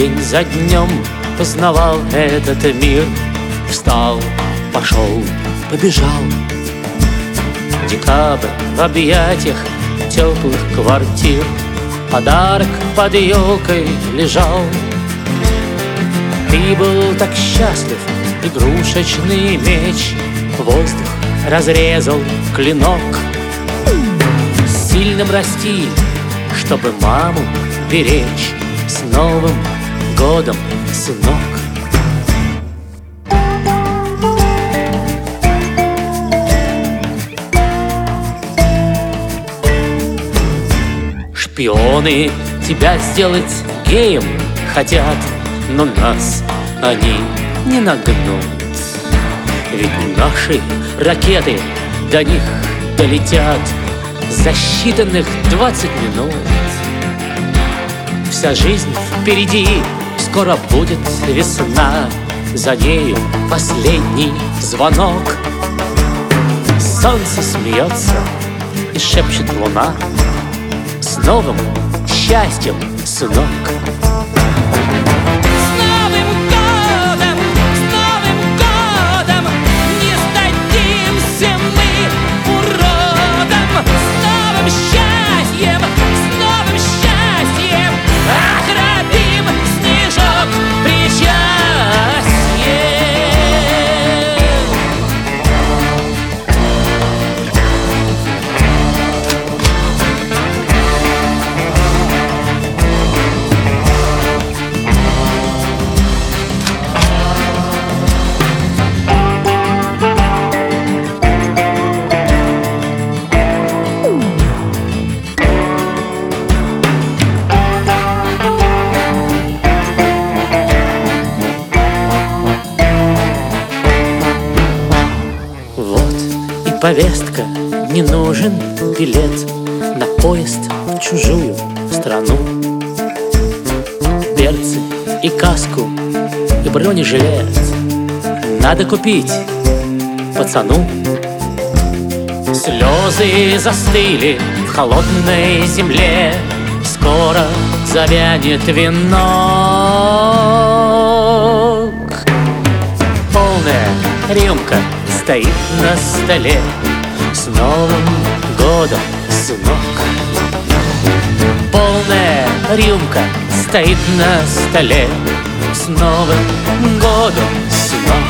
день за днем познавал этот мир. Встал, пошел, побежал. Декабрь в объятиях теплых квартир, подарок под елкой лежал. Ты был так счастлив, игрушечный меч воздух разрезал клинок. Сильным расти, чтобы маму беречь. С Новым годом, сынок! Шпионы тебя сделать геем хотят, но нас они не нагнут. Ведь наши ракеты до них долетят за считанных 20 минут. Вся жизнь впереди, скоро будет весна, за нею последний звонок. Солнце смеется и шепчет луна: с новым счастьем, сынок! Повестка, не нужен билет на поезд в чужую страну. Берцы и каску, и бронежилет надо купить пацану. Слезы застыли в холодной земле, скоро завянет венок. Полная рюмка стоит на столе. С Новым годом, сынок! Полная рюмка стоит на столе. С Новым годом, сынок!